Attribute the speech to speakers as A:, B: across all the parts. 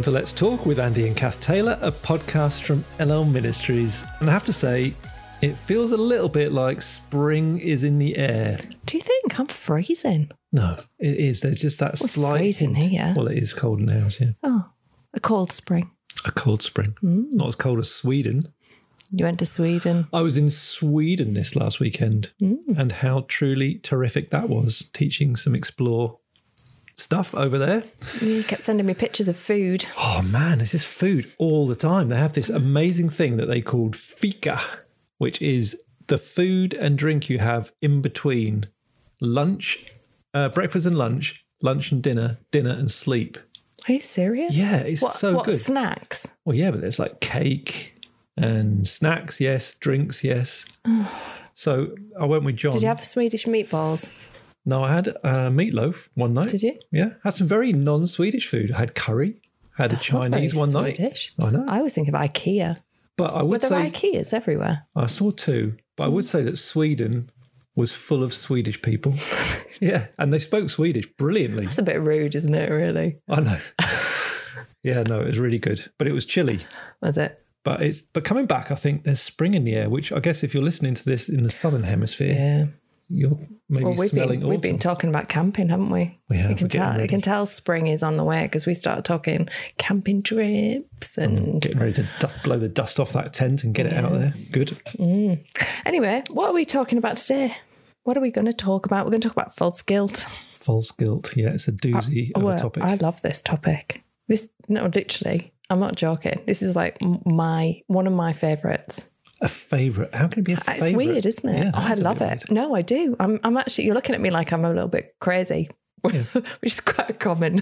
A: to Let's Talk with Andy and Kath Taylor, a podcast from LL Ministries. And I have to say, it feels a little bit like spring is in the air.
B: Do you think? I'm freezing.
A: No, it is. There's just that slight
B: freezing
A: hint.
B: here.
A: Well, it is cold in the house, yeah.
B: Oh, a cold spring.
A: A cold spring. Not as cold as Sweden.
B: You went to Sweden.
A: I was in Sweden this last weekend, and how truly terrific that was, teaching some explore stuff over there.
B: You kept sending me pictures of food.
A: Oh man, there's this food all the time. They have this amazing thing that they called fika, which is the food and drink you have in between lunch, breakfast and lunch and dinner and sleep.
B: Are you serious?
A: Yeah, it's so
B: what
A: good.
B: Snacks?
A: Well, yeah, but there's like cake and snacks, yes, drinks, yes. So I went with John.
B: Did you have Swedish meatballs?
A: No, I had meatloaf one night.
B: Did you?
A: Yeah, had some very non-Swedish food. I had curry, had a Chinese one night.
B: Swedish.
A: I know.
B: I was thinking of IKEA.
A: But I would
B: Were there
A: say
B: IKEAs everywhere?
A: I saw two, but I would say that Sweden was full of Swedish people. Yeah, and they spoke Swedish brilliantly.
B: That's a bit rude, isn't it, really?
A: I know. Yeah, no, it was really good. But it was chilly.
B: Was it?
A: But coming back, I think there's spring in the air, which I guess if you're listening to this in the southern hemisphere,
B: Yeah.
A: you're maybe smelling autumn.
B: We've been talking about camping, haven't we?
A: We have.
B: You can tell spring is on the way because we started talking camping trips and
A: getting ready to blow the dust off that tent and get it out there. Good.
B: Anyway, what are we talking about today? What are we going to talk about? We're going to talk about false guilt.
A: False guilt. Yeah, it's a doozy of a topic.
B: I love this topic. Literally, I'm not joking. This is like one of my favourites.
A: A favourite? How can it be a favourite?
B: It's weird, isn't it?
A: Yeah,
B: I love it. No, I do. I'm actually, you're looking at me like I'm a little bit crazy, which is quite a common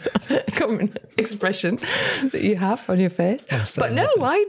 B: expression that you have on your face. But no, I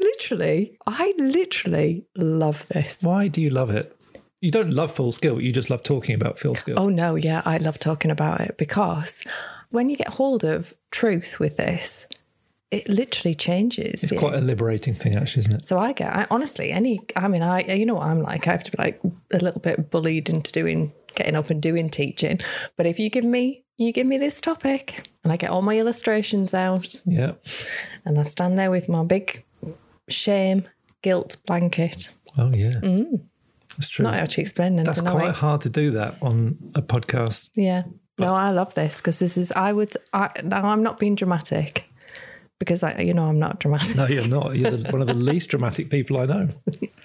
B: literally love this.
A: Why do you love it? You don't love false guilt. You just love talking about false guilt.
B: Oh, no. Yeah, I love talking about it because when you get hold of truth with this, it literally changes.
A: It's quite a liberating thing, actually, isn't it?
B: So honestly, you know what I'm like. I have to be like a little bit bullied into getting up and doing teaching. But if you give me this topic and I get all my illustrations out.
A: Yeah.
B: And I stand there with my big shame, guilt blanket.
A: Oh, yeah. That's true.
B: Not actually explaining anything.
A: That's quite hard to do that on a podcast.
B: Yeah. No, I love this because this is, now I'm not being dramatic because I'm not dramatic.
A: No, you're not. You're one of the least dramatic people I know.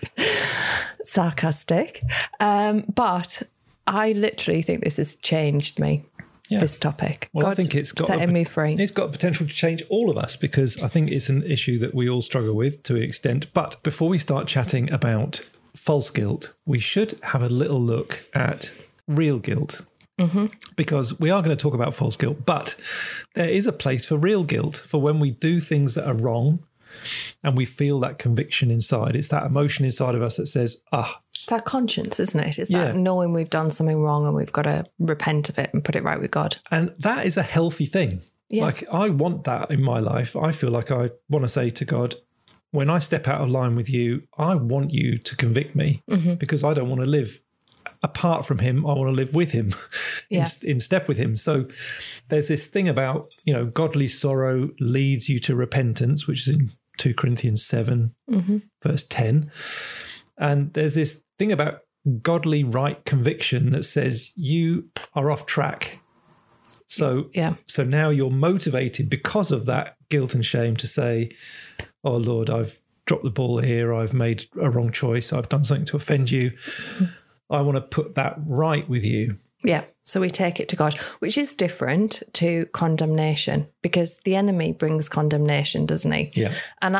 B: Sarcastic. But I literally think this has changed me. Yeah. This topic.
A: Well,
B: God,
A: I think it's got
B: setting me free.
A: It's got potential to change all of us because I think it's an issue that we all struggle with to an extent. But before we start chatting about false guilt, we should have a little look at real guilt. Because we are going to talk about false guilt, but there is a place for real guilt for when we do things that are wrong and we feel that conviction inside. It's that emotion inside of us that says,
B: it's our conscience, isn't it? It's that knowing we've done something wrong and we've got to repent of it and put it right with God. And
A: that is a healthy thing. Yeah. Like, I want that in my life. I feel like I want to say to God, when I step out of line with you, I want you to convict me because I don't want to live apart from him. I want to live with him, in step with him. So there's this thing about, godly sorrow leads you to repentance, which is in 2 Corinthians 7, verse 10. And there's this thing about godly right conviction that says you are off track. So now you're motivated because of that guilt and shame to say, oh, Lord, I've dropped the ball here. I've made a wrong choice. I've done something to offend you. I want to put that right with you.
B: Yeah. So we take it to God, which is different to condemnation because the enemy brings condemnation, doesn't he?
A: Yeah.
B: And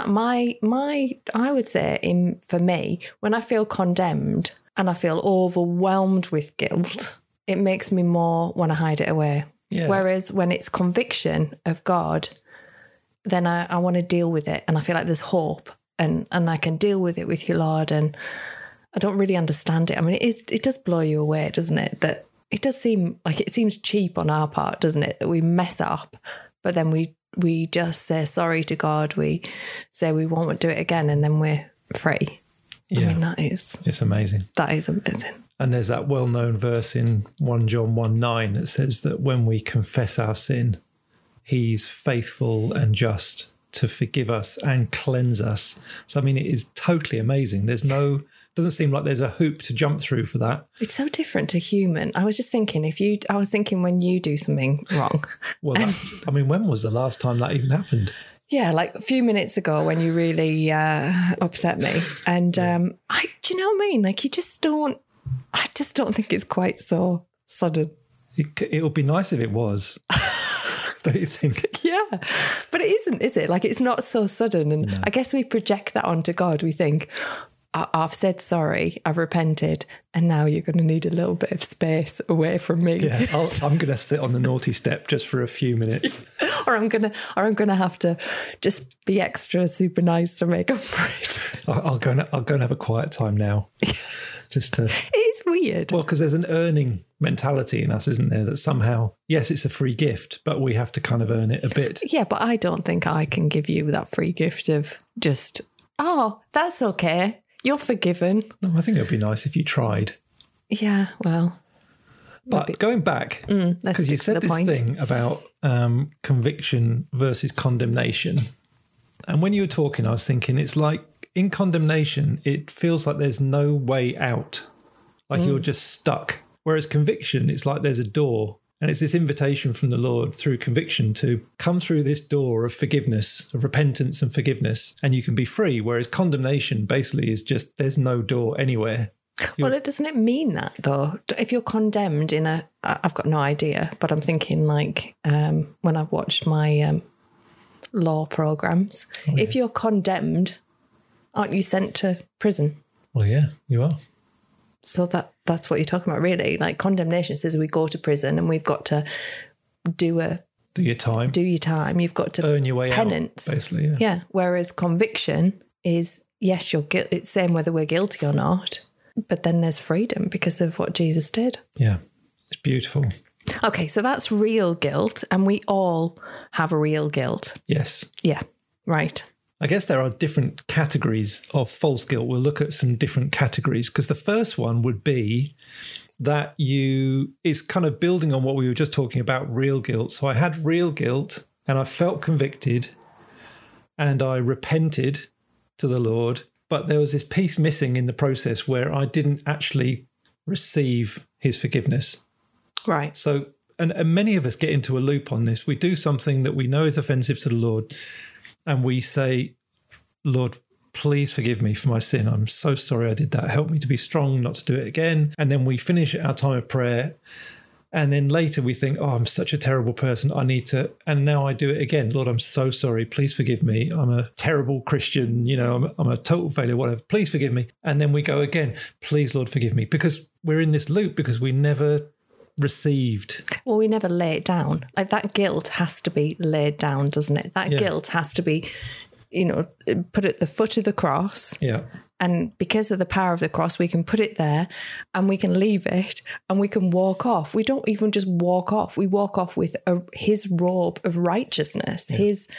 B: I would say for me, when I feel condemned and I feel overwhelmed with guilt, it makes me more want to hide it away.
A: Yeah.
B: Whereas when it's conviction of God, then I want to deal with it. And I feel like there's hope and I can deal with it with you, Lord. And I don't really understand it. I mean, it does blow you away, doesn't it? That it does seem like it seems cheap on our part, doesn't it? That we mess up, but then we just say sorry to God. We say we won't do it again, and then we're free.
A: Yeah.
B: I mean, it's
A: amazing.
B: That is amazing.
A: And there's that well-known verse in 1 John 1:9 that says that when we confess our sin, he's faithful and just to forgive us and cleanse us. So, I mean, it is totally amazing. Doesn't seem like there's a hoop to jump through for that.
B: It's so different to human. I was just thinking, when you do something wrong.
A: Well, when was the last time that even happened?
B: Yeah, like a few minutes ago when you really upset me. And do you know what I mean? Like I just don't think it's quite so sudden.
A: It would be nice if it was. Don't you think?
B: Yeah, but it isn't, is it? Like it's not so sudden. And I guess we project that onto God. We think, I've said sorry, I've repented, and now you're going to need a little bit of space away from me.
A: Yeah, I'm going to sit on the naughty step just for a few minutes,
B: or I'm going to have to just be extra super nice to make up for it.
A: I'll go and have a quiet time now. Just to.
B: It's weird.
A: Well, because there's an earning mentality in us, isn't there? That somehow, yes, it's a free gift, but we have to kind of earn it a bit.
B: Yeah, but I don't think I can give you that free gift of just, oh, that's okay. You're forgiven.
A: No, I think it would be nice if you tried.
B: Yeah, well.
A: But going back, because you said this thing about conviction versus condemnation. And when you were talking, I was thinking it's like in condemnation, it feels like there's no way out. Like you're just stuck. Whereas conviction, it's like there's a door. And it's this invitation from the Lord through conviction to come through this door of forgiveness, of repentance and forgiveness, and you can be free. Whereas condemnation basically is just there's no door anywhere.
B: Well, doesn't it mean that though? If you're condemned I've got no idea, but I'm thinking like when I've watched my law programs, if you're condemned, aren't you sent to prison?
A: Well, yeah, you are.
B: So that's what you're talking about, really. Like condemnation says we go to prison and we've got to do your time. You've got to
A: earn your way
B: penance.
A: Out, basically.
B: Yeah. Whereas conviction is, yes, it's same whether we're guilty or not, but then there's freedom because of what Jesus did.
A: Yeah, it's beautiful.
B: Okay, so that's real guilt, and we all have real guilt.
A: Yes.
B: Yeah. Right.
A: I guess there are different categories of false guilt. We'll look at some different categories because the first one would be that is kind of building on what we were just talking about, real guilt. So I had real guilt and I felt convicted and I repented to the Lord, but there was this piece missing in the process where I didn't actually receive his forgiveness.
B: Right.
A: So, and many of us get into a loop on this. We do something that we know is offensive to the Lord. And we say, Lord, please forgive me for my sin. I'm so sorry I did that. Help me to be strong, not to do it again. And then we finish our time of prayer. And then later we think, oh, I'm such a terrible person. And now I do it again. Lord, I'm so sorry. Please forgive me. I'm a terrible Christian. I'm a total failure, whatever. Please forgive me. And then we go again. Please, Lord, forgive me. Because we're in this loop because we never received.
B: Well, we never lay it down. Like that guilt has to be laid down, doesn't it? That guilt has to be, put at the foot of the cross.
A: Yeah.
B: And because of the power of the cross, we can put it there and we can leave it and we can walk off. We don't even just walk off. We walk off with his robe of righteousness. Yeah. His,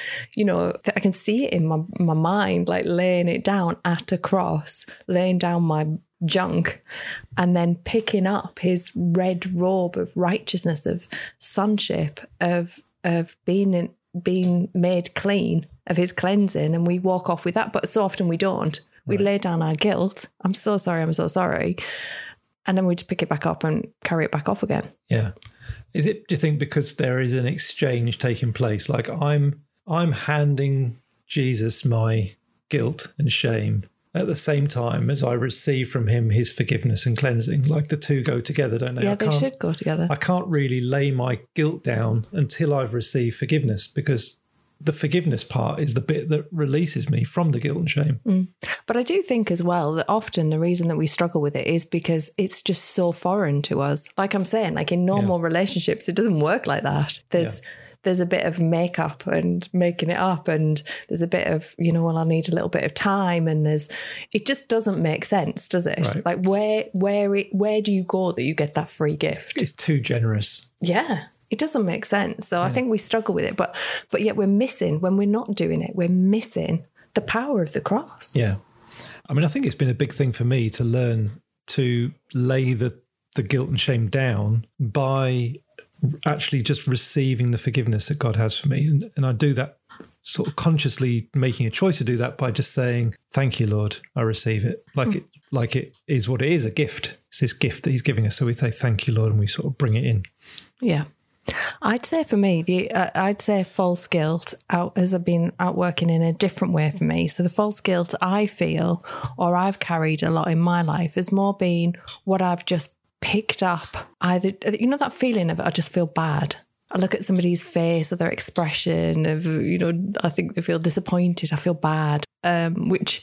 B: I can see it in my mind, like laying it down at a cross, laying down my junk and then picking up his red robe of righteousness, of sonship, of being made clean, of his cleansing, and we walk off with that. But so often we don't. We lay down our guilt. I'm so sorry. And then we just pick it back up and carry it back off again.
A: Yeah. Is it, do you think, because there is an exchange taking place? Like I'm handing Jesus my guilt and shame at the same time as I receive from him his forgiveness and cleansing. Like the two go together, don't they?
B: Yeah, they should go together.
A: I can't really lay my guilt down until I've received forgiveness, because the forgiveness part is the bit that releases me from the guilt and shame.
B: But I do think as well that often the reason that we struggle with it is because it's just so foreign to us. Like I'm saying, like in normal relationships, it doesn't work like that. There's a bit of makeup and making it up, and there's a bit of, I need a little bit of time, and it just doesn't make sense, does it?
A: Right.
B: Like where do you go that you get that free gift?
A: It's too generous.
B: Yeah. It doesn't make sense. So I think we struggle with it, but yet we're missing, when we're not doing it, we're missing the power of the cross.
A: Yeah. I mean, I think it's been a big thing for me to learn to lay the guilt and shame down by actually just receiving the forgiveness that God has for me. And I do that sort of consciously making a choice to do that by just saying, thank you, Lord, I receive it. Like it is what it is, a gift. It's this gift that he's giving us. So we say, thank you, Lord, and we sort of bring it in.
B: Yeah. I'd say for me, I'd say false guilt has been outworking in a different way for me. So the false guilt I feel, or I've carried a lot in my life, has more been what I've just picked up. Either, you know, that feeling of I just feel bad. I look at somebody's face or their expression of, you know, I think they feel disappointed. I feel bad. Which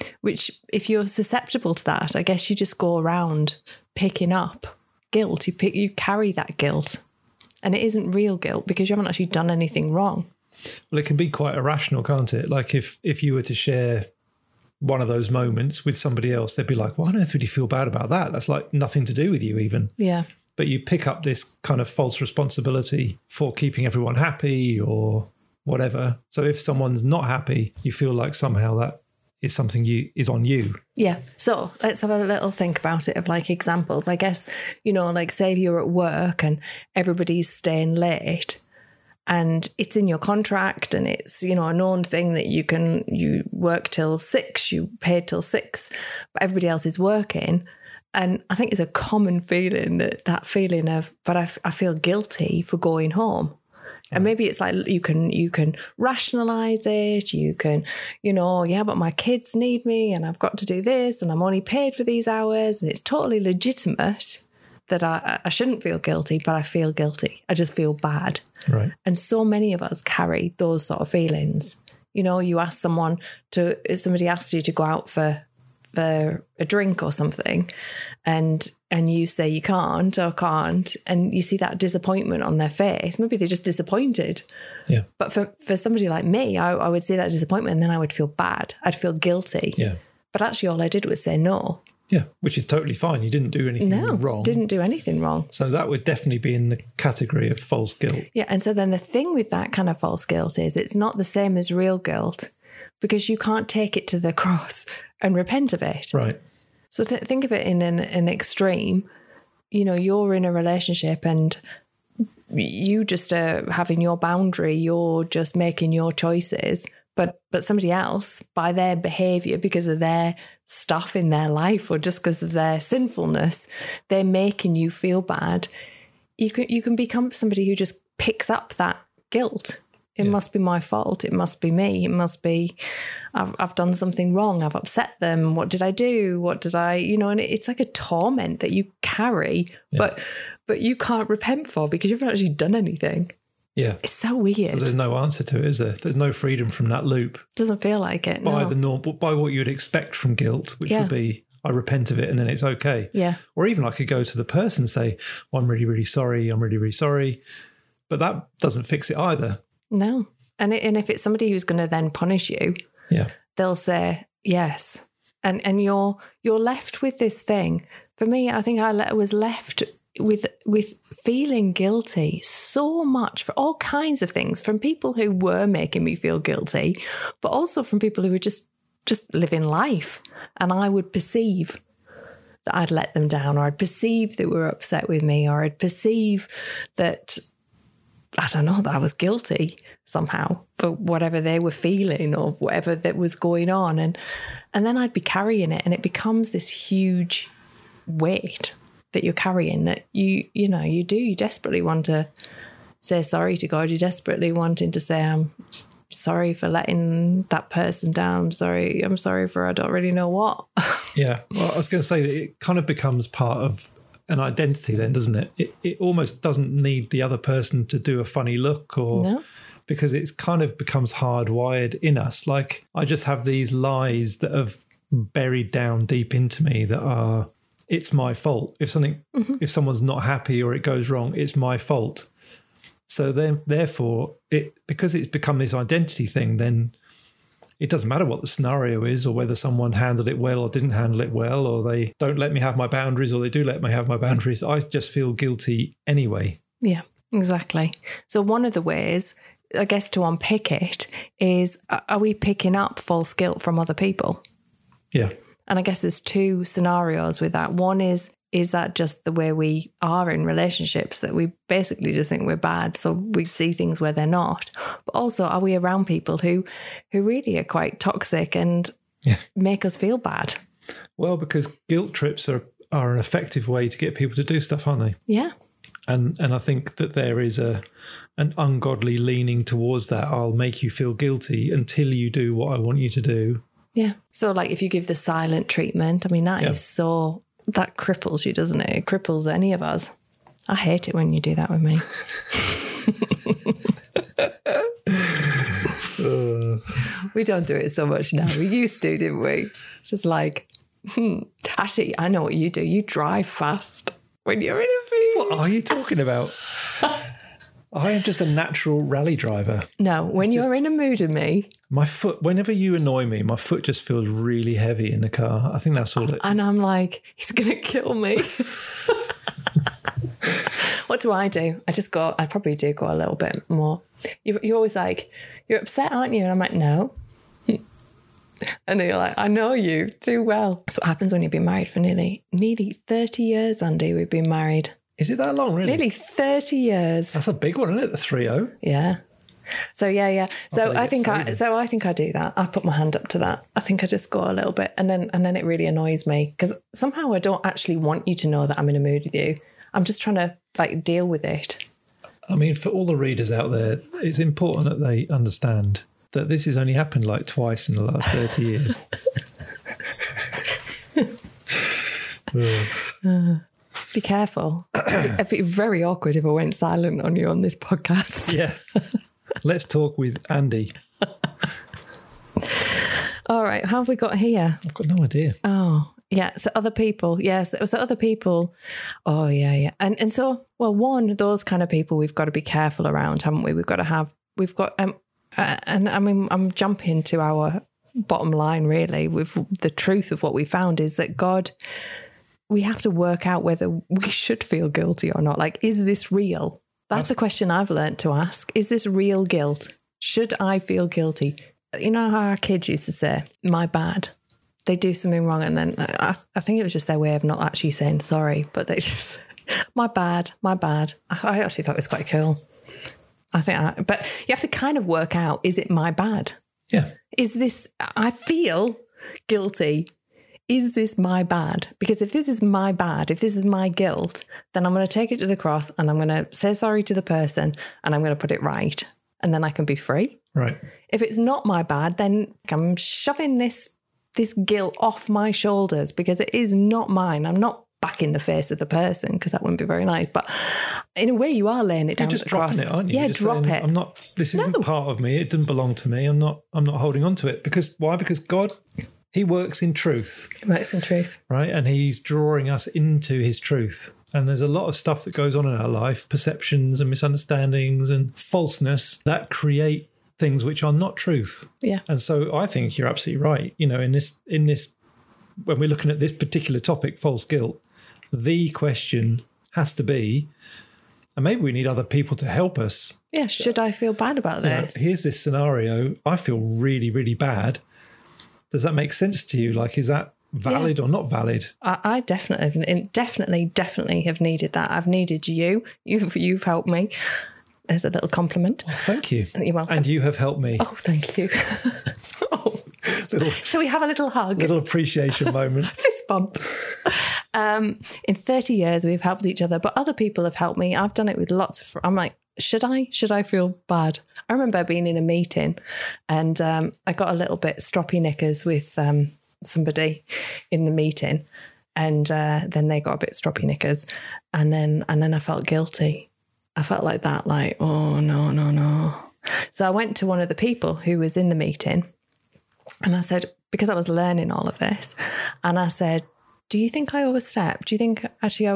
B: if you're susceptible to that, I guess you just go around picking up guilt. You carry that guilt. And it isn't real guilt because you haven't actually done anything wrong.
A: Well, it can be quite irrational, can't it? Like if you were to share one of those moments with somebody else, they'd be like, why on earth would you feel bad about that? That's like nothing to do with you even.
B: Yeah.
A: But you pick up this kind of false responsibility for keeping everyone happy or whatever. So if someone's not happy, you feel like somehow that is something is on you.
B: Yeah. So let's have a little think about it of like examples. I guess, you know, like say you're at work and everybody's staying late and it's in your contract and it's, you know, a known thing that you work till 6, you paid till 6, but everybody else is working. And I think it's a common feeling that feeling of, but I feel guilty for going home. And maybe it's like you can rationalize it. You can, you know, yeah, but my kids need me and I've got to do this and I'm only paid for these hours. And it's totally legitimate that I shouldn't feel guilty, but I feel guilty. I just feel bad.
A: Right.
B: And so many of us carry those sort of feelings. You know, you ask somebody asks you to go out for a drink or something and you say you can't, and you see that disappointment on their face. Maybe they're just disappointed.
A: Yeah.
B: But for somebody like me, I would see that disappointment and then I would feel bad. I'd feel guilty.
A: Yeah.
B: But actually all I did was say no.
A: Yeah, which is totally fine. You didn't do anything wrong.
B: Didn't do anything wrong.
A: So that would definitely be in the category of false guilt.
B: Yeah, and so then the thing with that kind of false guilt is it's not the same as real guilt because you can't take it to the cross and repent of it.
A: Right.
B: So think of it in an extreme. You know, you're in a relationship and you just are having your boundary, you're just making your choices, but somebody else, by their behaviour, because of their stuff in their life or just because of their sinfulness, they're making you feel bad. You can become somebody who just picks up that guilt. It must be my fault. It must be me. It must be I've done something wrong. I've upset them. What did I do? What did I, you know, and it's like a torment that you carry, but you can't repent for because you haven't actually done anything.
A: Yeah.
B: It's so weird.
A: So there's no answer to it, is there? There's no freedom from that loop.
B: Doesn't feel like it.
A: By the norm, by what you would expect from guilt, which would be, I repent of it and then it's okay.
B: Yeah.
A: Or even I could go to the person and say, well, I'm really, really sorry. I'm really, really sorry. But that doesn't fix it either. No.
B: And if it's somebody who's going to then punish you, they'll say yes. And you're left with this thing. For me, I think I was left with feeling guilty so much for all kinds of things, from people who were making me feel guilty, but also from people who were just living life. And I would perceive that I'd let them down, or I'd perceive they were upset with me, or I'd perceive that, I don't know, that I was guilty somehow for whatever they were feeling or whatever that was going on. And then I'd be carrying it, and it becomes this huge weight that you're carrying that you desperately want to say sorry to God. You're desperately wanting to say, I'm sorry for letting that person down. I'm sorry for I don't really know what.
A: Yeah. Well, I was going to say that it kind of becomes part of an identity then, doesn't it? It almost doesn't need the other person to do a funny look because it's kind of becomes hardwired in us. Like I just have these lies that have buried down deep into me that are, it's my fault. If someone's not happy or it goes wrong, it's my fault. So then, therefore, because it's become this identity thing, then it doesn't matter what the scenario is or whether someone handled it well or didn't handle it well, or they don't let me have my boundaries or they do let me have my boundaries. I just feel guilty anyway.
B: Yeah, exactly. So one of the ways, I guess, to unpick it is, are we picking up false guilt from other people?
A: Yeah.
B: And I guess there's two scenarios with that. One is is that just the way we are in relationships, that we basically just think we're bad, so we see things where they're not? But also, are we around people who really are quite toxic and make us feel bad?
A: Well, because guilt trips are an effective way to get people to do stuff, aren't they?
B: Yeah.
A: And I think that there is an ungodly leaning towards that. I'll make you feel guilty until you do what I want you to do.
B: Yeah. So like if you give the silent treatment, I mean, that is so, that cripples you, doesn't it? It cripples any of us. I hate it when you do that with me. We don't do it so much now. We used to, didn't we? Just like, actually, I know what you do. You drive fast when you're in a mood.
A: What are you talking about? I am just a natural rally driver.
B: No, when you're in a mood with me.
A: My foot, whenever you annoy me, my foot just feels really heavy in the car. I think that's all it is.
B: And I'm like, he's going to kill me. What do? I probably do go a little bit more. You're always like, you're upset, aren't you? And I'm like, no. And then you're like, I know you too well. That's what happens when you've been married for nearly 30 years, Andy. We've been married.
A: Is it that long, really?
B: Nearly 30 years.
A: That's a big one, isn't it? The 3-0.
B: Yeah. So yeah. So I think I do that. I put my hand up to that. I think I just go a little bit, and then it really annoys me because somehow I don't actually want you to know that I'm in a mood with you. I'm just trying to like deal with it.
A: I mean, for all the readers out there, it's important that they understand that this has only happened like twice in the last 30 years.
B: Be careful. It'd be very awkward if I went silent on you on this podcast.
A: Yeah. Let's talk with Andy.
B: All right. How have we got here?
A: I've got no idea.
B: Oh, yeah. So other people. Yes. So other people. Oh, yeah. And so, well, those kind of people we've got to be careful around, haven't we? And I mean, I'm jumping to our bottom line, really, with the truth of what we found is that God, we have to work out whether we should feel guilty or not. Like, is this real? That's a question I've learned to ask. Is this real guilt? Should I feel guilty? You know how our kids used to say, my bad. They do something wrong. And then I think it was just their way of not actually saying sorry, but they just, my bad. I actually thought it was quite cool. But you have to kind of work out, is it my bad?
A: Yeah.
B: Is this, I feel guilty. Is this my bad? Because if this is my bad, if this is my guilt, then I'm going to take it to the cross and I'm going to say sorry to the person and I'm going to put it right. And then I can be free.
A: Right.
B: If it's not my bad, then I'm shoving this guilt off my shoulders because it is not mine. I'm not back in the face of the person because that wouldn't be very nice. But in a way, you are laying it down.
A: You're just dropping it, aren't you?
B: Yeah, drop it.
A: This isn't part of me. It didn't belong to me. I'm not holding on to it. Because why? Because God, He works in truth.
B: He works in truth.
A: Right? And He's drawing us into His truth. And there's a lot of stuff that goes on in our life, perceptions and misunderstandings and falseness that create things which are not truth.
B: Yeah.
A: And so I think you're absolutely right. You know, in this, when we're looking at this particular topic, false guilt, the question has to be, and maybe we need other people to help us.
B: Yeah. Should I feel bad about this?
A: Here's this scenario. I feel really, really bad. Does that make sense to you? Like, is that valid or not valid?
B: I definitely have needed that. I've needed you. You've helped me. There's a little compliment.
A: Oh, thank you.
B: You're welcome.
A: And you have helped me.
B: Oh, thank you. Shall we have a little hug?
A: Little appreciation moment.
B: Fist bump. In 30 years, we've helped each other, but other people have helped me. I've done it with lots of... I'm like, should I feel bad? I remember being in a meeting and I got a little bit stroppy knickers with somebody in the meeting, and then they got a bit stroppy knickers, and then I felt guilty. I felt like that, like, oh, no. So I went to one of the people who was in the meeting and I said, because I was learning all of this, and I said, do you think I overstepped? Do you think actually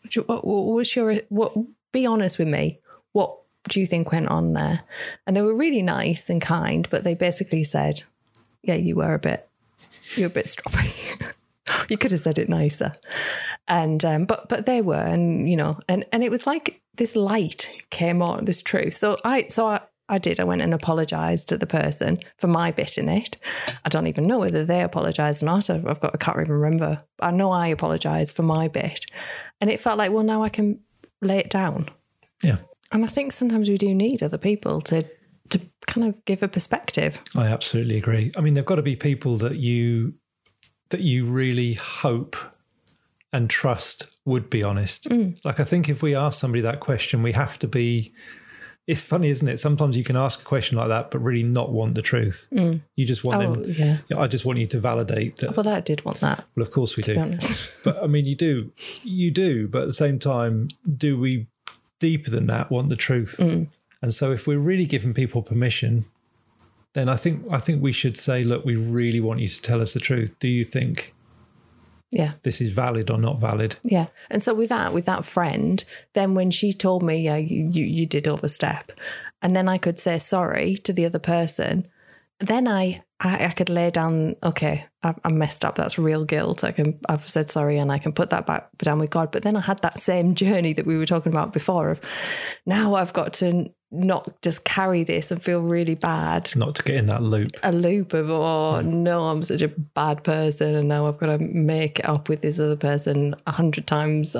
B: be honest with me. What do you think went on there? And they were really nice and kind, but they basically said, yeah, you were a bit stroppy. You could have said it nicer. And but they were, and you know, and it was like this light came on, this truth. So I I did. I went and apologised to the person for my bit in it. I don't even know whether they apologised or not. I can't even remember. I know I apologised for my bit. And it felt like, well, now I can lay it down.
A: Yeah.
B: And I think sometimes we do need other people to kind of give a perspective.
A: I absolutely agree. I mean, there've got to be people that you really hope and trust would be honest. Like, I think if we ask somebody that question, we have to be... It's funny, isn't it? Sometimes you can ask a question like that, but really not want the truth. You just want them.
B: Yeah.
A: I just want you to validate that.
B: Well, I did want that.
A: Well, of course we do.
B: To be honest.
A: But I mean, you do. But at the same time, do we deeper than that want the truth? And so if we're really giving people permission, then I think we should say, look, we really want you to tell us the truth. Do you think this is valid or not valid? Yeah.
B: And so with that friend, then when she told me, yeah, you did overstep, and then I could say sorry to the other person, then I could lay down, okay, I messed up. That's real guilt. I've said sorry and I can put that back down with God. But then I had that same journey that we were talking about before of now I've got to not just carry this and feel really bad.
A: Not to get in that loop. A loop
B: of, no, I'm such a bad person and now I've got to make it up with this other person 100 times,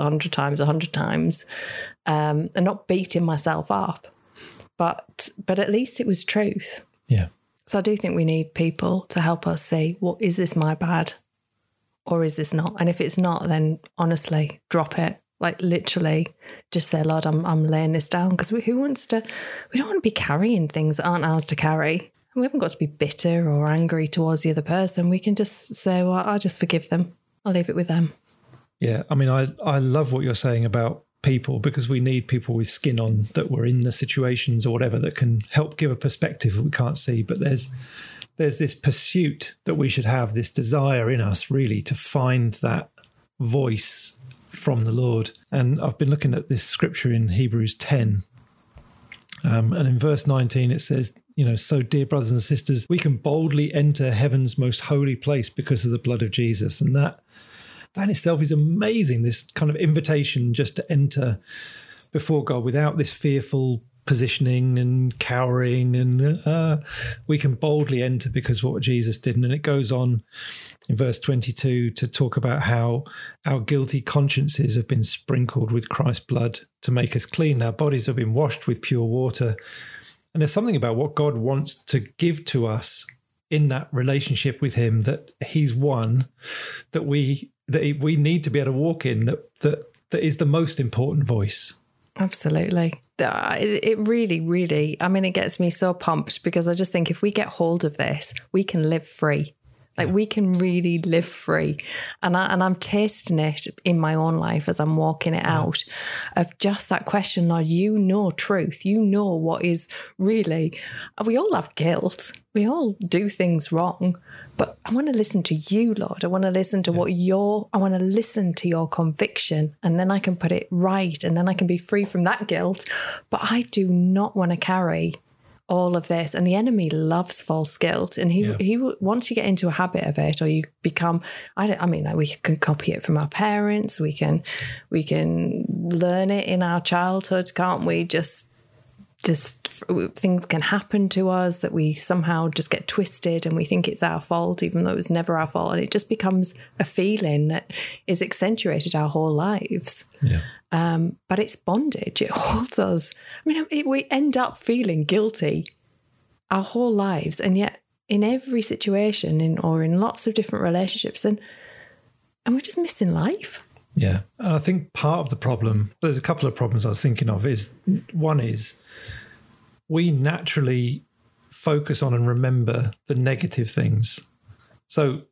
B: and not beating myself up. But at least it was truth.
A: Yeah.
B: So I do think we need people to help us say, well, is this my bad or is this not? And if it's not, then honestly, drop it. Like literally just say, Lord, I'm laying this down, because we don't want to be carrying things that aren't ours to carry. We haven't got to be bitter or angry towards the other person. We can just say, well, I'll just forgive them. I'll leave it with them.
A: Yeah. I mean, I love what you're saying about people, because we need people with skin on that were in the situations or whatever that can help give a perspective that we can't see. But there's this pursuit that we should have, this desire in us really to find that voice from the Lord. And I've been looking at this scripture in Hebrews 10. And in verse 19, it says, so dear brothers and sisters, we can boldly enter heaven's most holy place because of the blood of Jesus. And that in itself is amazing, this kind of invitation just to enter before God without this fearful positioning and cowering, and we can boldly enter because of what Jesus did. And it goes on in verse 22 to talk about how our guilty consciences have been sprinkled with Christ's blood to make us clean. Our bodies have been washed with pure water. And there's something about what God wants to give to us in that relationship with him, that he's one that we need to be able to walk in, that is the most important voice.
B: Absolutely. It really, really, I mean, it gets me so pumped, because I just think if we get hold of this, we can live free. We can really live free. And I'm tasting it in my own life as I'm walking it out, of just that question, Lord, truth. What is really, we all have guilt. We all do things wrong. But I want to listen to you, Lord. I want to listen to I want to listen to your conviction, and then I can put it right, and then I can be free from that guilt. But I do not want to carry all of this. And the enemy loves false guilt. And he once you get into a habit of it, or you become, we can copy it from our parents. We can learn it in our childhood, can't we? Just things can happen to us that we somehow just get twisted and we think it's our fault, even though it was never our fault. And it just becomes a feeling that is accentuated our whole lives. Yeah. But it's bondage. It holds us. We end up feeling guilty our whole lives. And yet in every situation in lots of different relationships, and we're just missing life.
A: Yeah. And I think part of the problem, there's a couple of problems I was thinking of, is one is we naturally focus on and remember the negative things. So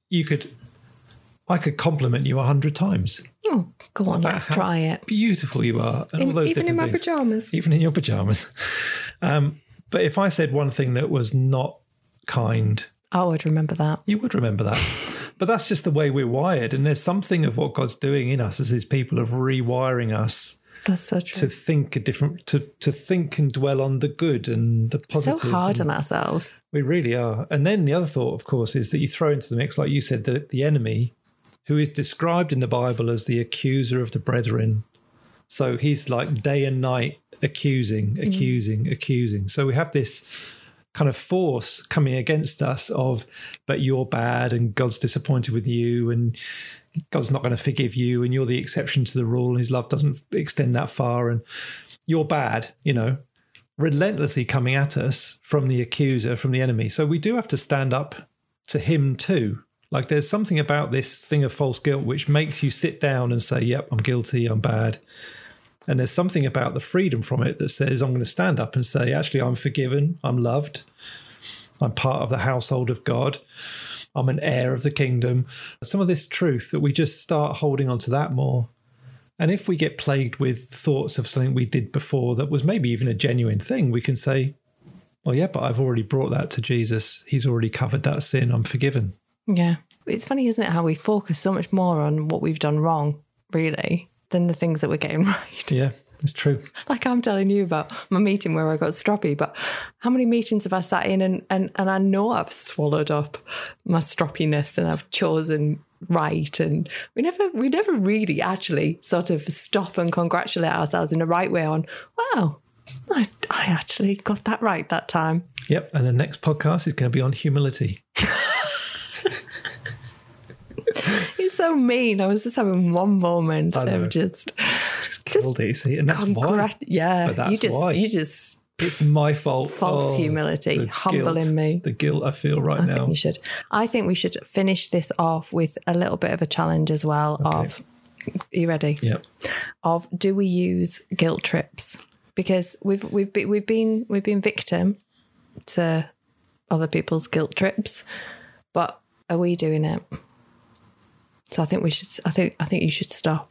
A: I could compliment you 100 times.
B: Oh, go on, let's try it.
A: Beautiful you are. And all those
B: even in my pajamas.
A: Even in your pajamas. But if I said one thing that was not kind,
B: I would remember that.
A: You would remember that. But that's just the way we're wired. And there's something of what God's doing in us as his people, of rewiring us.
B: That's so true.
A: To think to think and dwell on the good and the positive.
B: So hard on ourselves.
A: We really are. And then the other thought, of course, is that you throw into the mix, like you said, that the enemy, who is described in the Bible as the accuser of the brethren. So he's like day and night accusing. So we have this kind of force coming against us of, but you're bad and God's disappointed with you and God's not going to forgive you and you're the exception to the rule and his love doesn't extend that far and you're bad, relentlessly coming at us from the accuser, from the enemy. So we do have to stand up to him too. Like there's something about this thing of false guilt which makes you sit down and say, yep, I'm guilty, I'm bad. And there's something about the freedom from it that says, I'm going to stand up and say, actually, I'm forgiven, I'm loved, I'm part of the household of God, I'm an heir of the kingdom. Some of this truth that we just start holding on to that more. And if we get plagued with thoughts of something we did before that was maybe even a genuine thing, we can say, well, yeah, but I've already brought that to Jesus. He's already covered that sin. I'm forgiven.
B: Yeah. It's funny, isn't it, how we focus so much more on what we've done wrong, really, than the things that we're getting right.
A: Yeah, it's true.
B: Like I'm telling you about my meeting where I got stroppy, but how many meetings have I sat in and I know I've swallowed up my stroppiness and I've chosen right, and we never really actually sort of stop and congratulate ourselves in the right way on, wow, I actually got that right that time.
A: Yep, and the next podcast is going to be on humility.
B: You're so mean. I was just having one moment of just
A: killed it, see, and that's why.
B: Yeah,
A: but that's why. It's my fault.
B: False humility, humbling me.
A: The guilt I feel right now.
B: I think we should finish this off with a little bit of a challenge as well. Okay. Are you ready?
A: Yep.
B: Do we use guilt trips? Because we've been victim to other people's guilt trips, but are we doing it? So I think we should. I think you should stop.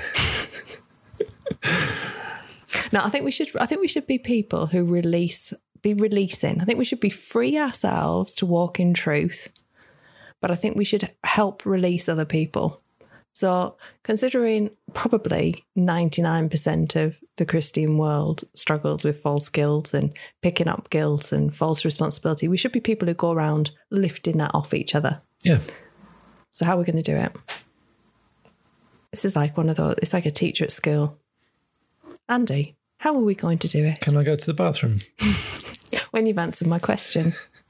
B: No, I think we should be people who be releasing. I think we should be free ourselves to walk in truth, but I think we should help release other people. So considering probably 99% of the Christian world struggles with false guilt and picking up guilt and false responsibility, we should be people who go around lifting that off each other.
A: Yeah.
B: So how are we going to do it? This is like one of those, it's like a teacher at school. Andy, how are we going to do it?
A: Can I go to the bathroom?
B: When you've answered my question.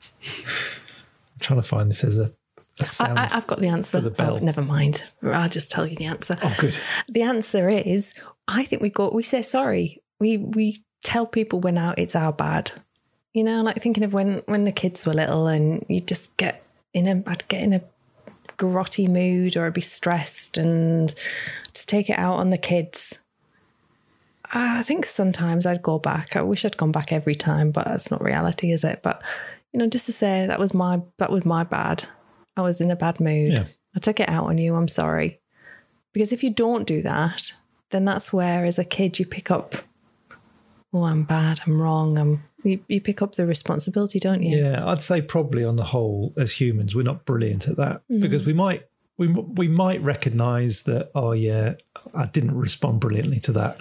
A: I'm trying to find if there's a sound.
B: I've got the answer.
A: For the bell.
B: Oh, never mind. I'll just tell you the answer.
A: Oh, good.
B: The answer is, I think we say sorry. We tell people when it's our bad. Like thinking of when the kids were little and you just I'd get in a grotty mood or I'd be stressed and just take it out on the kids. I think sometimes I'd go back. I wish I'd gone back every time, but that's not reality, is it? But, just to say that was my bad. I was in a bad mood.
A: Yeah.
B: I took it out on you. I'm sorry. Because if you don't do that, then that's where as a kid you pick up, oh, I'm bad, I'm wrong. You pick up the responsibility, don't you?
A: Yeah, I'd say probably on the whole, as humans, we're not brilliant at that because we might recognise that, oh yeah, I didn't respond brilliantly to that.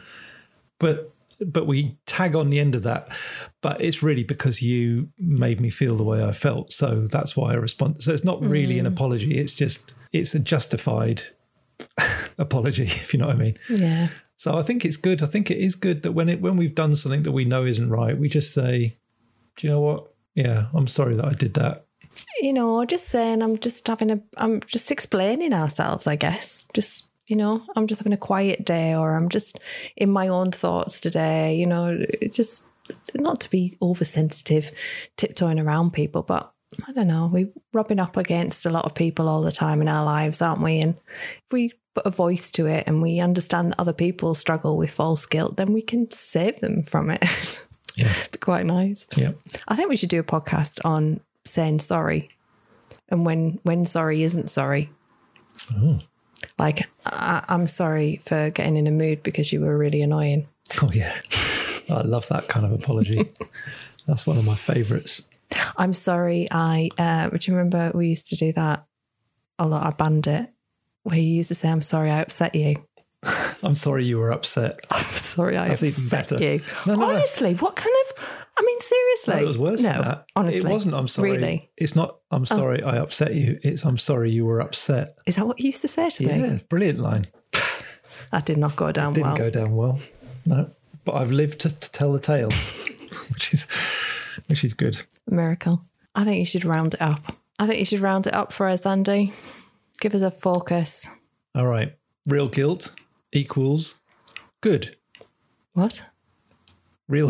A: But we tag on the end of that. But it's really because you made me feel the way I felt. So that's why I respond. So it's not really an apology. It's a justified apology, if you know what I mean.
B: Yeah.
A: So I think it's good. I think it is good that when we've done something that we know isn't right, we just say, do you know what? Yeah, I'm sorry that I did that.
B: Just saying I'm just explaining ourselves, I guess. I'm just having a quiet day, or I'm just in my own thoughts today, just not to be oversensitive, tiptoeing around people, but I don't know, we're rubbing up against a lot of people all the time in our lives, aren't we? And if we put a voice to it and we understand that other people struggle with false guilt, then we can save them from it.
A: Yeah.
B: It'd be quite nice.
A: Yeah.
B: I think we should do a podcast on saying sorry and when sorry isn't sorry.
A: Oh.
B: Like, I'm sorry for getting in a mood because you were really annoying.
A: Oh, yeah. I love that kind of apology. That's one of my favourites.
B: I'm sorry. Do you remember we used to do that a lot? I banned it. Where you used to say, I'm sorry I upset you.
A: I'm sorry you were upset.
B: I'm sorry I
A: That's
B: upset
A: even better.
B: you.
A: No.
B: Honestly, what kind of... seriously.
A: No, it was worse than that.
B: Honestly.
A: It wasn't, I'm sorry.
B: Really?
A: It's not, I'm sorry I upset you. It's, I'm sorry you were upset.
B: Is that what you used to say to me?
A: Yeah, brilliant line.
B: That did not go down well.
A: Didn't go down well. No. but I've lived to tell the tale, which is good.
B: Miracle. I think you should round it up. For us, Andy. Give us a focus.
A: All right. Real guilt equals good.
B: What?
A: Real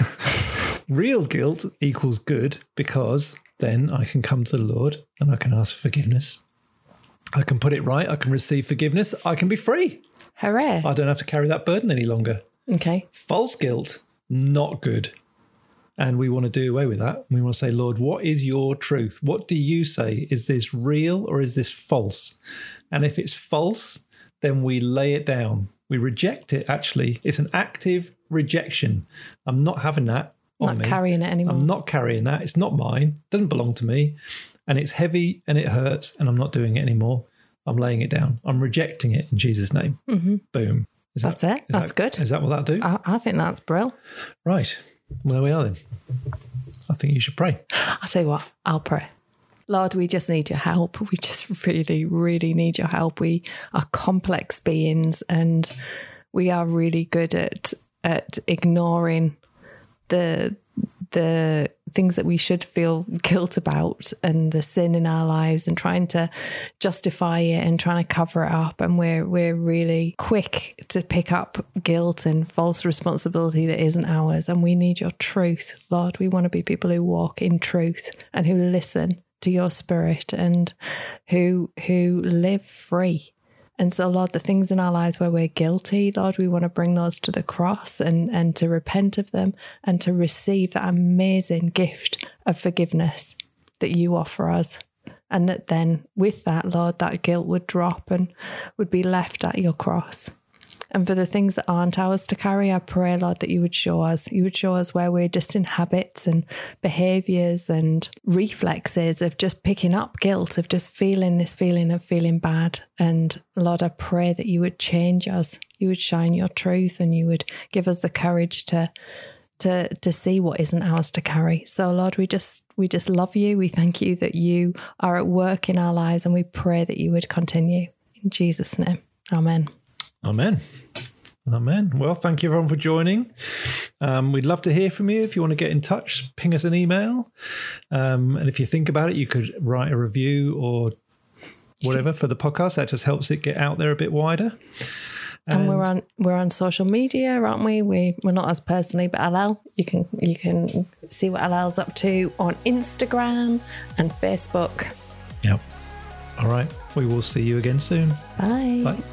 A: guilt equals good, because then I can come to the Lord and I can ask for forgiveness. I can put it right. I can receive forgiveness. I can be free.
B: Hooray.
A: I don't have to carry that burden any longer.
B: Okay.
A: False guilt, not good. And we want to do away with that. We want to say, Lord, what is your truth? What do you say? Is this real or is this false? And if it's false, then we lay it down. We reject it, actually. It's an active rejection. I'm not having that on me.
B: Not carrying it anymore.
A: I'm not carrying that. It's not mine. It doesn't belong to me. And it's heavy and it hurts and I'm not doing it anymore. I'm laying it down. I'm rejecting it in Jesus' name.
B: Mm-hmm.
A: Boom.
B: That's it. That's good.
A: Is that what that'll do?
B: I think that's brilliant.
A: Right. Well, there we are then. I think you should pray.
B: I'll tell you what, I'll pray. Lord, we just need your help. We just really, really need your help. We are complex beings and we are really good at ignoring the things that we should feel guilt about and the sin in our lives and trying to justify it and trying to cover it up. And we're really quick to pick up guilt and false responsibility that isn't ours. And we need your truth, Lord. We want to be people who walk in truth and who listen to your spirit and who live free. And so, Lord, the things in our lives where we're guilty, Lord, we want to bring those to the cross and to repent of them and to receive that amazing gift of forgiveness that you offer us. And that then with that, Lord, that guilt would drop and would be left at your cross. And for the things that aren't ours to carry, I pray, Lord, that you would show us. You would show us where we're just in habits and behaviours and reflexes of just picking up guilt, of just feeling this feeling of feeling bad. And Lord, I pray that you would change us. You would shine your truth and you would give us the courage to see what isn't ours to carry. So, Lord, we just love you. We thank you that you are at work in our lives and we pray that you would continue. In Jesus' name, amen.
A: Amen. Amen. Well, thank you everyone for joining. We'd love to hear from you. If you want to get in touch, ping us an email. And if you think about it, you could write a review or whatever for the podcast. That just helps it get out there a bit wider.
B: And we're on social media, aren't we? We're not us personally, but LL. You can see what LL's up to on Instagram and Facebook.
A: Yep. All right. We will see you again soon.
B: Bye.
A: Bye.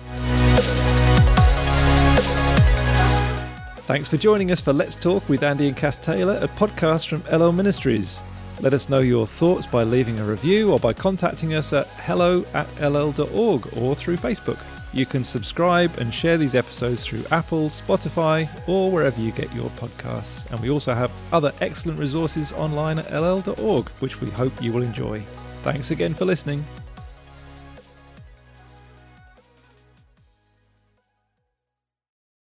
A: Thanks for joining us for Let's Talk with Andy and Kath Taylor, a podcast from LL Ministries. Let us know your thoughts by leaving a review or by contacting us at hello@ll.org or through Facebook. You can subscribe and share these episodes through Apple, Spotify, or wherever you get your podcasts. And we also have other excellent resources online at ll.org, which we hope you will enjoy. Thanks again for listening.